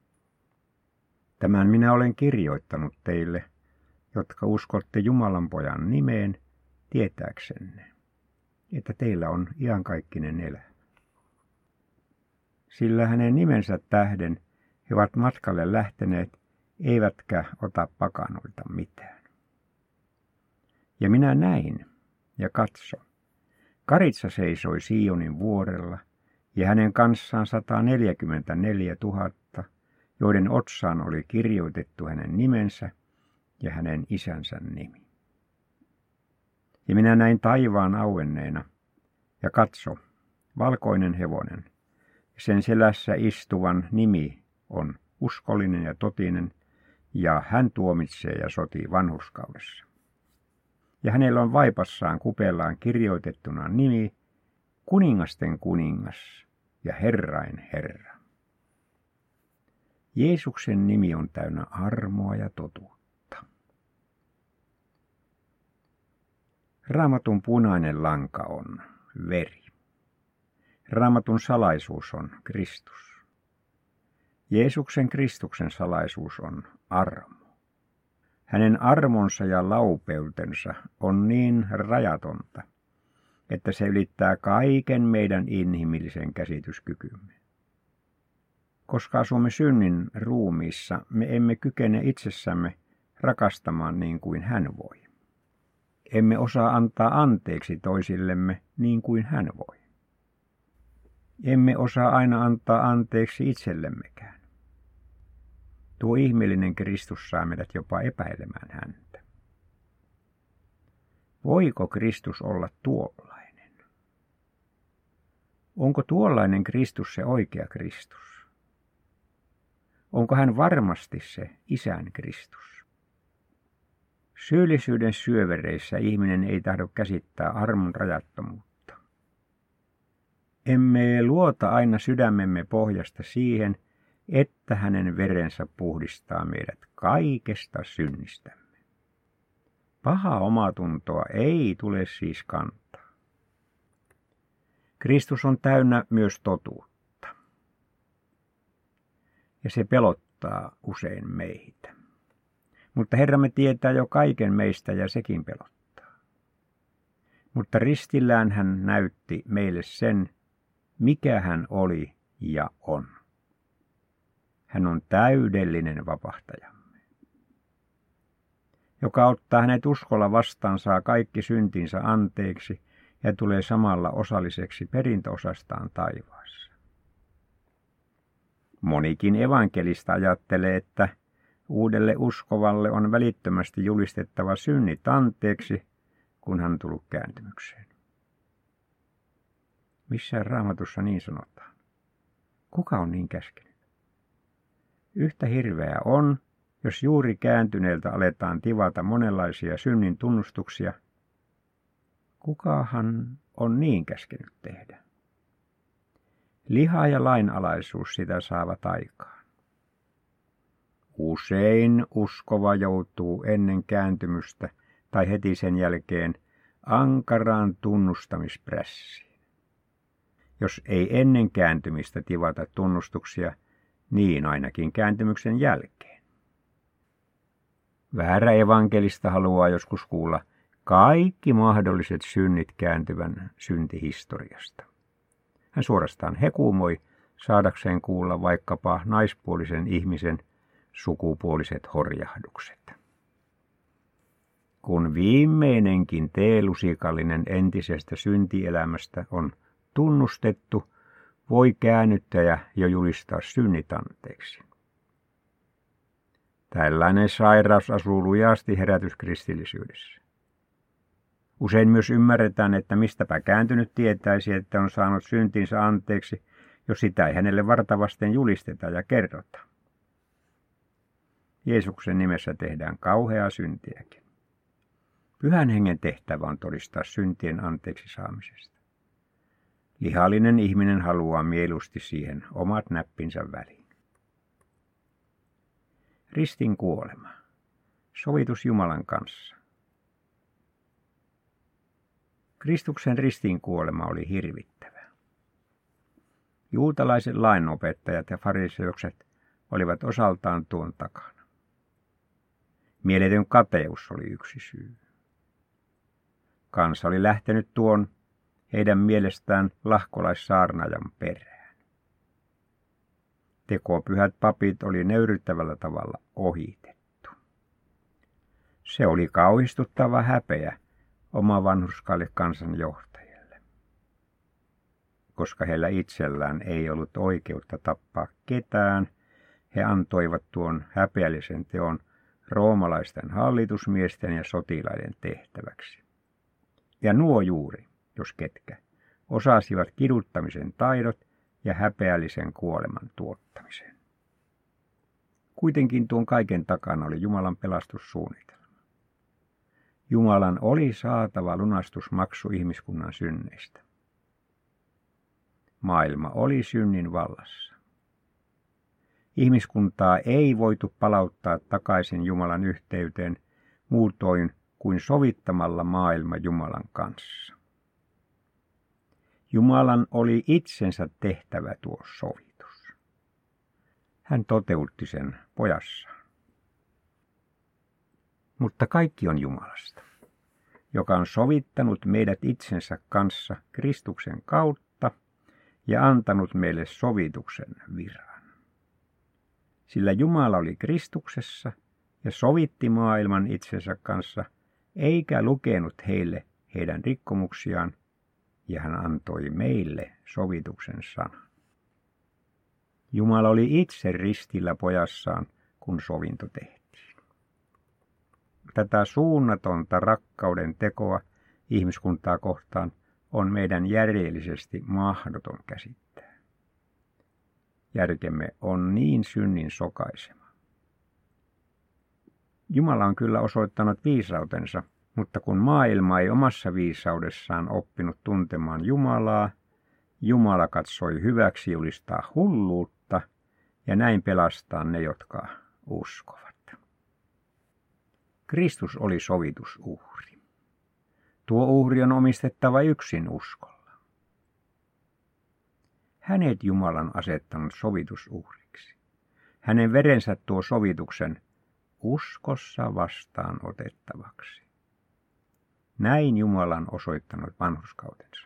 Tämän minä olen kirjoittanut teille, jotka uskotte Jumalan pojan nimeen, tietääksenne, että teillä on iankaikkinen elämä. Sillä hänen nimensä tähden he ovat matkalle lähteneet, eivätkä ota pakanoilta mitään. Ja minä näin, ja katso, karitsa seisoi Sionin vuorella, ja hänen kanssaan sata neljäkymmentäneljä tuhatta, joiden otsaan oli kirjoitettu hänen nimensä ja hänen isänsä nimi. Ja minä näin taivaan auenneena, ja katso, valkoinen hevonen, sen selässä istuvan nimi on uskollinen ja totinen, ja hän tuomitsee ja sotii vanhurskaudessa. Ja hänellä on vaipassaan kupellaan kirjoitettuna nimi, kuningasten kuningas ja Herrain Herra. Jeesuksen nimi on täynnä armoa ja totuutta. Raamatun punainen lanka on veri. Raamatun salaisuus on Kristus. Jeesuksen Kristuksen salaisuus on armo. Hänen armonsa ja laupeutensa on niin rajatonta, että se ylittää kaiken meidän inhimillisen käsityskykymme. Koska asumme synnin ruumiissa, me emme kykene itsessämme rakastamaan niin kuin hän voi. Emme osaa antaa anteeksi toisillemme niin kuin hän voi. Emme osaa aina antaa anteeksi itsellemmekään. Tuo ihmeellinen Kristus saa meidät jopa epäilemään häntä. Voiko Kristus olla tuollainen? Onko tuollainen Kristus se oikea Kristus? Onko hän varmasti se Isän Kristus? Syyllisyyden syövereissä ihminen ei tahdo käsittää armon rajattomuutta. Emme luota aina sydämemme pohjasta siihen, että hänen verensä puhdistaa meidät kaikesta synnistämme. Pahaa omatuntoa ei tule siis kantaa. Kristus on täynnä myös totuutta. Ja se pelottaa usein meitä. Mutta Herramme tietää jo kaiken meistä ja sekin pelottaa. Mutta ristillään hän näytti meille sen, mikä hän oli ja on. Hän on täydellinen vapahtajamme. Joka ottaa hänet uskolla vastaan, saa kaikki syntinsä anteeksi ja tulee samalla osalliseksi perintöosastaan taivaassa. Monikin evankelista ajattelee, että uudelle uskovalle on välittömästi julistettava synnit anteeksi, kun hän on tullut kääntymykseen. Missään Raamatussa niin sanotaan. Kuka on niin käskenyt? Yhtä hirveää on, jos juuri kääntyneeltä aletaan tivata monenlaisia synnin tunnustuksia. Kukahan on niin käskenyt tehdä? Liha ja lainalaisuus sitä saavat aikaan. Usein uskova joutuu ennen kääntymystä tai heti sen jälkeen ankaraan tunnustamisprässiin. Jos ei ennen kääntymistä tivata tunnustuksia, niin ainakin kääntymyksen jälkeen. Väärä evankelista haluaa joskus kuulla kaikki mahdolliset synnit kääntyvän syntihistoriasta. Hän suorastaan hekuumoi saadakseen kuulla vaikkapa naispuolisen ihmisen sukupuoliset horjahdukset. Kun viimeinenkin teelusikallinen entisestä syntielämästä on tunnustettu, voi käännyttäjä jo julistaa synnit anteeksi. Tällainen sairaus asuu lujasti herätyskristillisyydessä. Usein myös ymmärretään, että mistäpä kääntynyt tietäisi, että on saanut syntinsä anteeksi, jos sitä ei hänelle vartavasten julisteta ja kerrota. Jeesuksen nimessä tehdään kauheaa syntiäkin. Pyhän hengen tehtävä on todistaa syntien anteeksi saamisesta. Lihallinen ihminen haluaa mieluusti siihen omat näppinsä väliin. Ristin kuolema. Sovitus Jumalan kanssa. Kristuksen ristin kuolema oli hirvittävä. Juutalaiset lainopettajat ja fariseukset olivat osaltaan tuon takana. Mieletön kateus oli yksi syy. Kansa oli lähtenyt tuon heidän mielestään lahkolaissaarnaajan perään. Tekopyhät papit oli nöyryttävällä tavalla ohitettu. Se oli kauhistuttava häpeä oma vanhurskaille kansanjohtajille. Koska heillä itsellään ei ollut oikeutta tappaa ketään, he antoivat tuon häpeällisen teon roomalaisten hallitusmiesten ja sotilaiden tehtäväksi. Ja nuo juuri, jos ketkä, osasivat kiduttamisen taidot ja häpeällisen kuoleman tuottamisen. Kuitenkin tuon kaiken takana oli Jumalan pelastussuunnitelma. Jumalan oli saatava lunastusmaksu ihmiskunnan synneistä. Maailma oli synnin vallassa. Ihmiskuntaa ei voitu palauttaa takaisin Jumalan yhteyteen muutoin kuin sovittamalla maailma Jumalan kanssa. Jumalan oli itsensä tehtävä tuo sovitus. Hän toteutti sen pojassaan. Mutta kaikki on Jumalasta, joka on sovittanut meidät itsensä kanssa Kristuksen kautta ja antanut meille sovituksen viran. Sillä Jumala oli Kristuksessa ja sovitti maailman itsensä kanssa, eikä lukenut heille heidän rikkomuksiaan, ja hän antoi meille sovituksen sanan. Jumala oli itse ristillä pojassaan, kun sovinto tehtiin. Tätä suunnatonta rakkauden tekoa ihmiskuntaa kohtaan on meidän järjellisesti mahdoton käsittää. Järkemme on niin synnin sokaisema. Jumala on kyllä osoittanut viisautensa, mutta kun maailma ei omassa viisaudessaan oppinut tuntemaan Jumalaa, Jumala katsoi hyväksi julistaa hulluutta ja näin pelastaa ne, jotka uskovat. Kristus oli sovitusuhri. Tuo uhri on omistettava yksin uskolla. Hänet Jumalan asettanut sovitusuhriksi. Hänen verensä tuo sovituksen uskossa vastaan otettavaksi. Näin Jumalan osoittanut vanhurskautensa.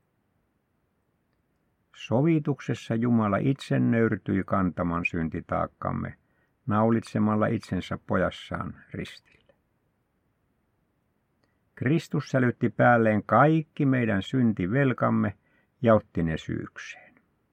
Sovituksessa Jumala itse nöyrtyi kantamaan syntitaakkamme naulitsemalla itsensä pojassaan ristille. Kristus sälytti päälleen kaikki meidän syntivelkamme ja otti ne syykseen.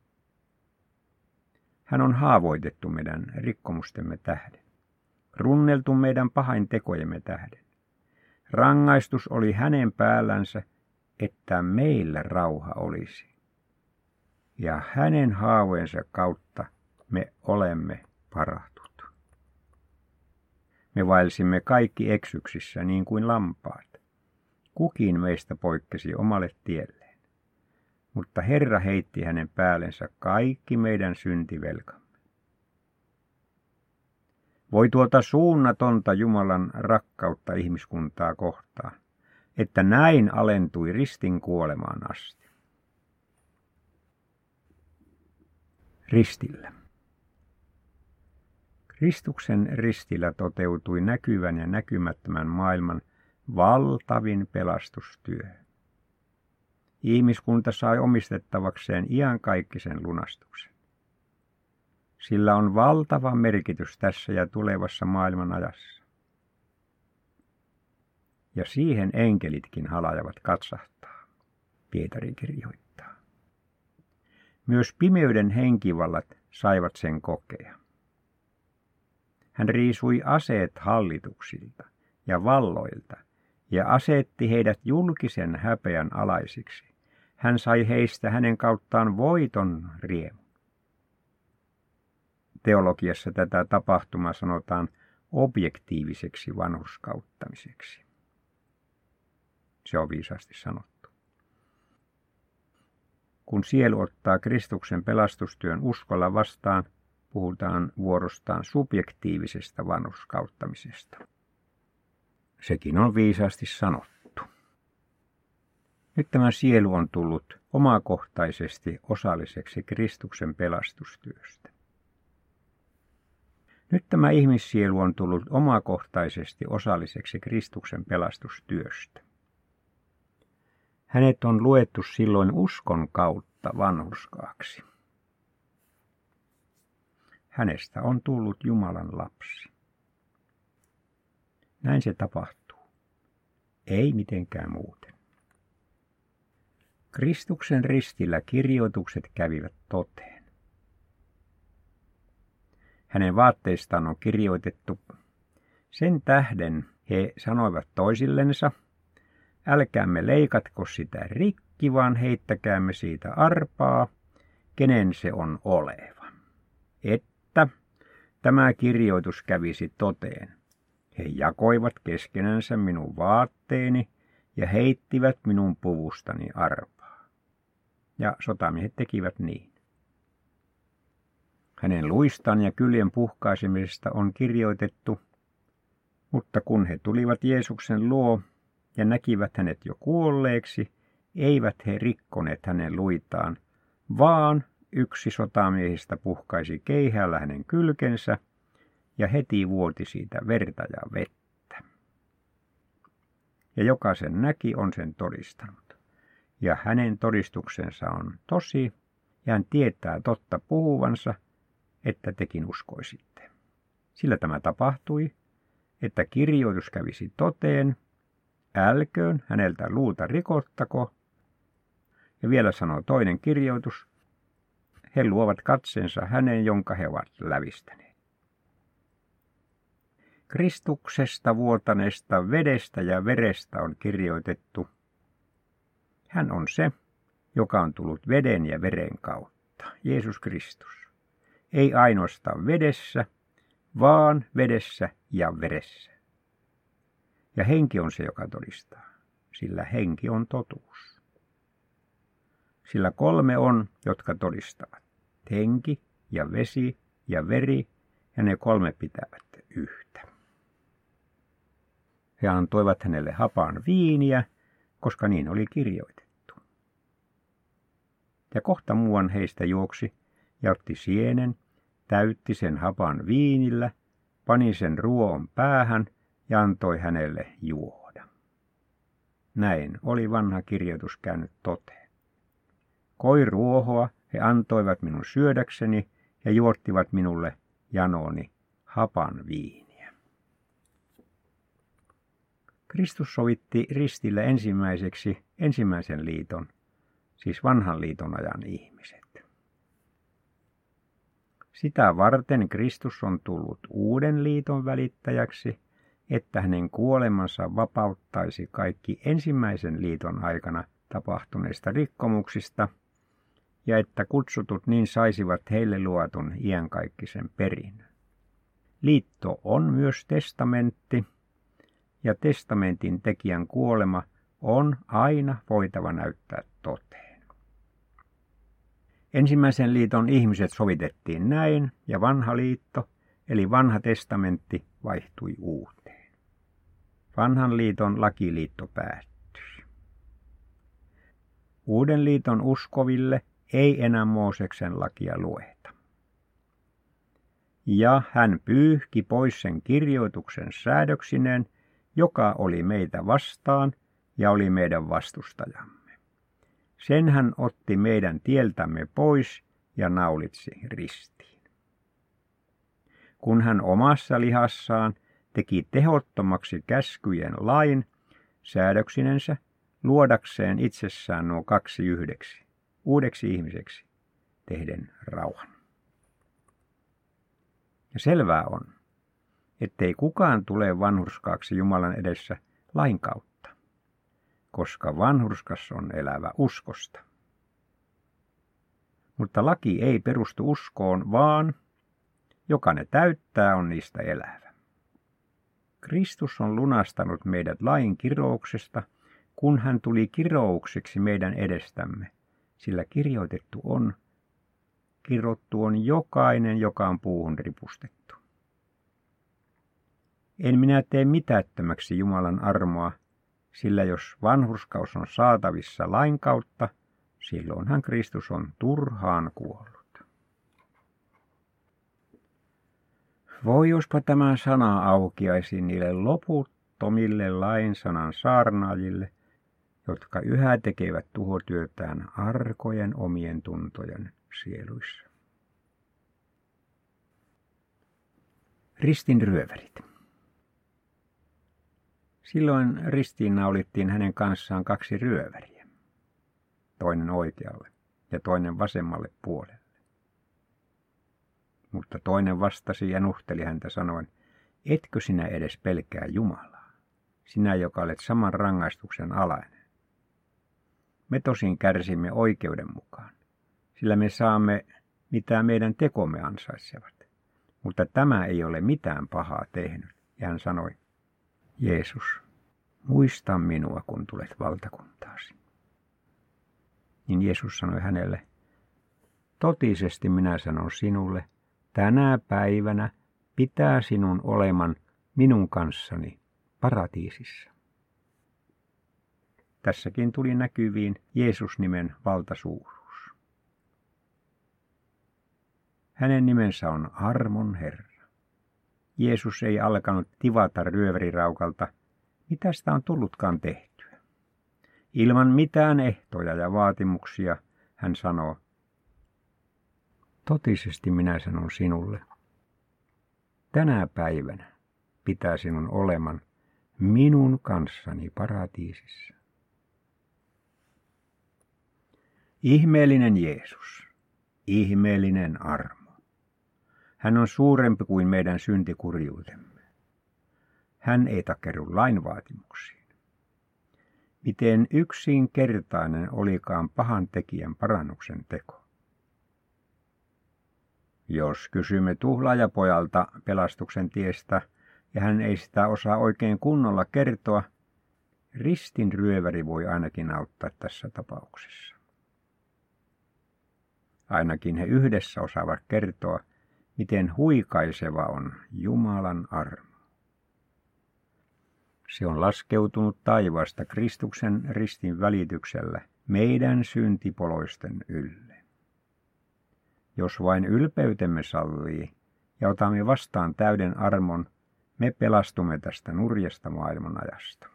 Hän on haavoitettu meidän rikkomustemme tähden, runneltu meidän pahain tekojemme tähden. Rangaistus oli hänen päällänsä, että meillä rauha olisi. Ja hänen haavojensa kautta me olemme parahtut. Me vaelsimme kaikki eksyksissä niin kuin lampaat. Kukin meistä poikkesi omalle tielleen, mutta Herra heitti hänen päällensä kaikki meidän syntivelkamme. Voi tuota suunnatonta Jumalan rakkautta ihmiskuntaa kohtaan, että näin alentui ristin kuolemaan asti. Ristillä. Kristuksen ristillä toteutui näkyvän ja näkymättömän maailman valtavin pelastustyö. Ihmiskunta sai omistettavakseen iankaikkisen lunastuksen. Sillä on valtava merkitys tässä ja tulevassa maailman ajassa. Ja siihen enkelitkin halajavat katsahtaa, Pietari kirjoittaa. Myös pimeyden henkivallat saivat sen kokea. Hän riisui aseet hallituksilta ja valloilta ja asetti heidät julkisen häpeän alaisiksi. Hän sai heistä hänen kauttaan voiton riemun. Teologiassa tätä tapahtumaa sanotaan objektiiviseksi vanhurskauttamiseksi. Se on viisaasti sanottu. Kun sielu ottaa Kristuksen pelastustyön uskolla vastaan, puhutaan vuorostaan subjektiivisesta vanhurskauttamisesta. Sekin on viisaasti sanottu. Nyt tämä sielu on tullut omakohtaisesti osalliseksi Kristuksen pelastustyöstä. Nyt tämä ihmissielu on tullut omakohtaisesti osalliseksi Kristuksen pelastustyöstä. Hänet on luettu silloin uskon kautta vanhurskaaksi. Hänestä on tullut Jumalan lapsi. Näin se tapahtuu. Ei mitenkään muuten. Kristuksen ristillä kirjoitukset kävivät toteen. Hänen vaatteistaan on kirjoitettu: sen tähden he sanoivat toisillensa, älkäämme leikatko sitä rikki, vaan heittäkäämme siitä arpaa, kenen se on oleva. Että tämä kirjoitus kävisi toteen. He jakoivat keskenänsä minun vaatteeni ja heittivät minun puvustani arpaa. Ja sotamiehet tekivät niin. Hänen luistaan ja kyljen puhkaisemisesta on kirjoitettu, mutta kun he tulivat Jeesuksen luo ja näkivät hänet jo kuolleeksi, eivät he rikkoneet hänen luitaan, vaan yksi sotamiehistä puhkaisi keihäällä hänen kylkensä, ja heti vuoti siitä verta ja vettä. Ja joka sen näki, on sen todistanut. Ja hänen todistuksensa on tosi, ja hän tietää totta puhuvansa, että tekin uskoisitte. Sillä tämä tapahtui, että kirjoitus kävisi toteen, älköön häneltä luuta rikottako. Ja vielä sanoo toinen kirjoitus, he luovat katseensa häneen, jonka he ovat lävistäneet. Kristuksesta vuotaneesta vedestä ja verestä on kirjoitettu, hän on se, joka on tullut veden ja veren kautta, Jeesus Kristus. Ei ainoastaan vedessä, vaan vedessä ja veressä. Ja henki on se, joka todistaa, sillä henki on totuus. Sillä kolme on, jotka todistavat, henki ja vesi ja veri, ja ne kolme pitävät yhtä. He antoivat hänelle hapan viiniä, koska niin oli kirjoitettu. Ja kohta muuan heistä juoksi ja otti sienen, täytti sen hapan viinillä, pani sen ruoon päähän ja antoi hänelle juoda. Näin oli vanha kirjoitus käynyt toteen. Koiruohoa he antoivat minun syödäkseni ja juottivat minulle janooni hapan viiniä. Kristus sovitti ristillä ensimmäiseksi ensimmäisen liiton, siis vanhan liiton ajan ihmiset. Sitä varten Kristus on tullut uuden liiton välittäjäksi, että hänen kuolemansa vapauttaisi kaikki ensimmäisen liiton aikana tapahtuneista rikkomuksista, ja että kutsutut niin saisivat heille luotun iankaikkisen perinnön. Liitto on myös testamentti, ja testamentin tekijän kuolema on aina voitava näyttää toteen. Ensimmäisen liiton ihmiset sovitettiin näin, ja vanha liitto, eli vanha testamentti, vaihtui uuteen. Vanhan liiton lakiliitto päättyi. Uuden liiton uskoville ei enää Mooseksen lakia lueta. Ja hän pyyhki pois sen kirjoituksen säädöksineen, joka oli meitä vastaan ja oli meidän vastustajamme. Sen hän otti meidän tieltämme pois ja naulitsi ristiin. Kun hän omassa lihassaan teki tehottomaksi käskyjen lain säädöksinensä, luodakseen itsessään nuo kaksi yhdeksi, uudeksi ihmiseksi, tehden rauhan. Ja selvää on, ettei kukaan tule vanhurskaaksi Jumalan edessä lain kautta, koska vanhurskas on elävä uskosta. Mutta laki ei perustu uskoon, vaan joka ne täyttää, on niistä elävä. Kristus on lunastanut meidät lain kirouksesta, kun hän tuli kiroukseksi meidän edestämme, sillä kirjoitettu on, kirottu on jokainen, joka on puuhun ripustettu. En minä tee mitättömäksi Jumalan armoa, sillä jos vanhurskaus on saatavissa lain kautta, silloinhan Kristus on turhaan kuollut. Voi jospa tämä sana aukiaisi niille loputtomille lain sanan saarnaajille, jotka yhä tekevät tuhotyötään arkojen omien tuntojen sieluissa. Ristin ryövärit. Silloin ristiin naulittiin hänen kanssaan kaksi ryöväriä, toinen oikealle ja toinen vasemmalle puolelle. Mutta toinen vastasi ja nuhteli häntä sanoen, etkö sinä edes pelkää Jumalaa, sinä joka olet saman rangaistuksen alainen. Me tosin kärsimme oikeuden mukaan, sillä me saamme, mitä meidän tekomme ansaitsevat. Mutta tämä ei ole mitään pahaa tehnyt. Ja hän sanoi, Jeesus, muista minua, kun tulet valtakuntaasi. Niin Jeesus sanoi hänelle, totisesti minä sanon sinulle, tänä päivänä pitää sinun oleman minun kanssani paratiisissa. Tässäkin tuli näkyviin Jeesus-nimen valtasuuruus. Hänen nimensä on armon Herra. Jeesus ei alkanut tivata ryöväriraukalta, mitä sitä on tullutkaan tehtyä. Ilman mitään ehtoja ja vaatimuksia hän sanoo, totisesti minä sanon sinulle, tänä päivänä pitää sinun oleman minun kanssani paratiisissa. Ihmeellinen Jeesus, ihmeellinen armo. Hän on suurempi kuin meidän syntikurjuutemme. Hän ei takerru lain vaatimuksiin. Miten yksinkertainen olikaan pahan tekijän parannuksen teko. Jos kysymme tuhlaajapojalta pelastuksen tiestä, ja hän ei sitä osaa oikein kunnolla kertoa, ristin ryöväri voi ainakin auttaa tässä tapauksessa. Ainakin he yhdessä osaavat kertoa, miten huikaiseva on Jumalan armo. Se on laskeutunut taivaasta Kristuksen ristin välityksellä meidän syntipoloisten ylle. Jos vain ylpeytemme sallii ja otamme vastaan täyden armon, me pelastumme tästä nurjasta maailmanajasta.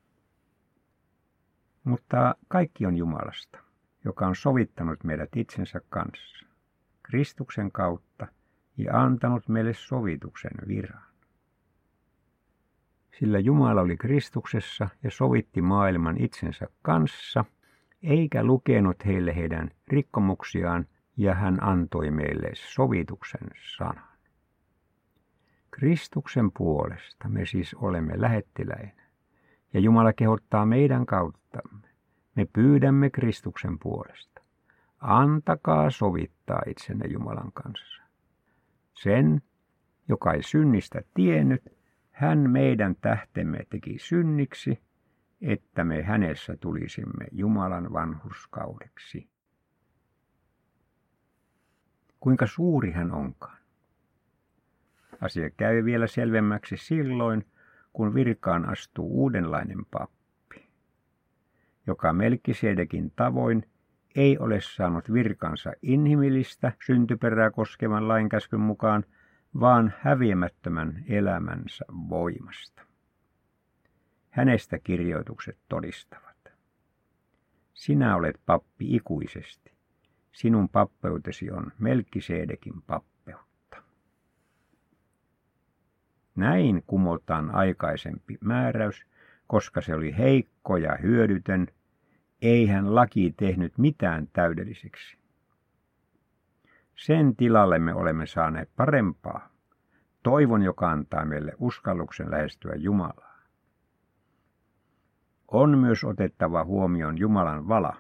Mutta kaikki on Jumalasta, joka on sovittanut meidät itsensä kanssa, Kristuksen kautta, ja antanut meille sovituksen viran. Sillä Jumala oli Kristuksessa ja sovitti maailman itsensä kanssa, eikä lukenut heille heidän rikkomuksiaan, ja hän antoi meille sovituksen sanan. Kristuksen puolesta me siis olemme lähettiläinä, ja Jumala kehottaa meidän kauttamme. Me pyydämme Kristuksen puolesta. Antakaa sovittaa itsenne Jumalan kanssa. Sen, joka ei synnistä tiennyt, hän meidän tähtemme teki synniksi, että me hänessä tulisimme Jumalan vanhurskaudeksi. Kuinka suuri hän onkaan? Asia käy vielä selvemmäksi silloin, kun virkaan astuu uudenlainen pappi, joka Melkisedekin tavoin ei ole saanut virkansa inhimillistä syntyperää koskevan lainkäskyn mukaan, vaan häviämättömän elämänsä voimasta. Hänestä kirjoitukset todistavat. Sinä olet pappi ikuisesti. Sinun pappeutesi on Melkisedekin pappeutta. Näin kumotaan aikaisempi määräys, koska se oli heikko ja hyödytön, eihän laki tehnyt mitään täydelliseksi. Sen tilalle me olemme saaneet parempaa, toivon, joka antaa meille uskalluksen lähestyä Jumalaa. On myös otettava huomioon Jumalan vala.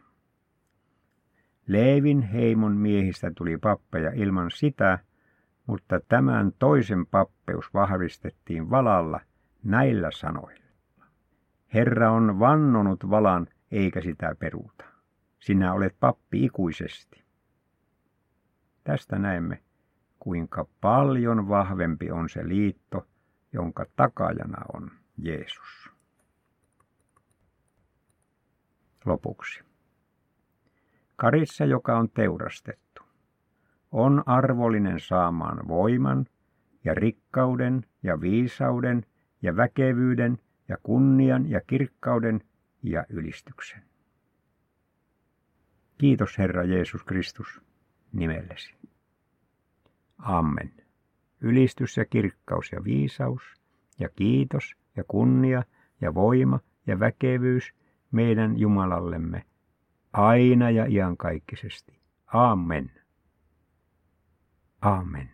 Leevin heimon miehistä tuli pappeja ilman sitä, mutta tämän toisen pappeus vahvistettiin valalla näillä sanoilla. Herra on vannonut valan, eikä sitä peruuta. Sinä olet pappi ikuisesti. Tästä näemme, kuinka paljon vahvempi on se liitto, jonka takaajana on Jeesus. Lopuksi. Karissa, joka on teurastettu, on arvollinen saamaan voiman ja rikkauden ja viisauden ja väkevyyden ja kunnian ja kirkkauden ja ylistyksen. Kiitos Herra Jeesus Kristus nimellesi. Amen. Ylistys ja kirkkaus ja viisaus ja kiitos ja kunnia ja voima ja väkevyys meidän Jumalallemme aina ja iankaikkisesti. Amen. Amen.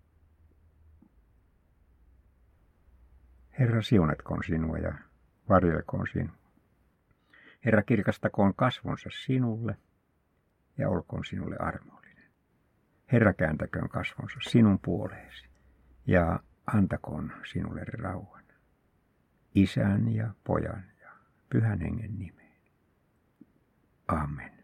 Herra, siunatkoon sinua ja varjelkoon sinua. Herra, kirkastakoon kasvonsa sinulle ja olkoon sinulle armollinen. Herra, kääntäköön kasvonsa sinun puoleesi ja antakoon sinulle rauhan. Isän ja Pojan ja Pyhän Hengen nimeen. Amen.